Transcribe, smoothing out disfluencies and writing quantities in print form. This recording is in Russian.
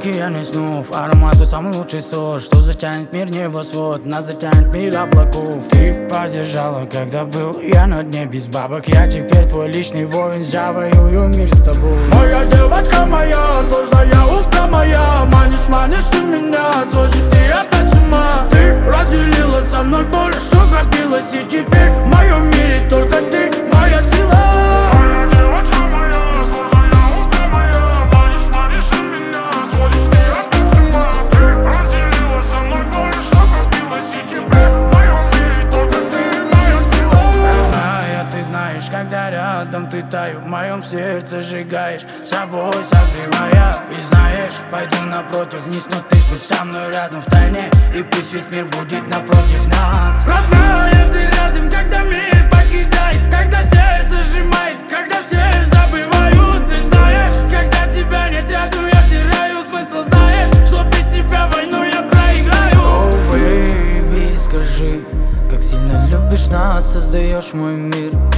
океане снов, аромату самый лучший сорт, что затянет мир небосвод, нас затянет мир облаков. Ты поддержала, когда был я на дне без бабок. Я теперь твой личный воин, я воюю мир с тобой. Моя девочка моя, сложная устра моя, манишь ты меня, сводишь ты опять с ума. Ты разделила со мной боль, что копилось, и теперь в моем мире только ты, моя сила. Когда рядом ты таю, в моем сердце сжигаешь, собой согревая. И знаешь, пойду напротив вниз, но ты будь со мной рядом в тайне, и пусть весь мир будет напротив нас. Родная, ты рядом, когда мир покидает, когда сердце сжимает, когда все забывают. Ты знаешь, когда тебя нет рядом, я теряю смысл. Знаешь, что без тебя войну я проиграю. Oh, baby, скажи, как сильно любишь нас, создаешь мой мир.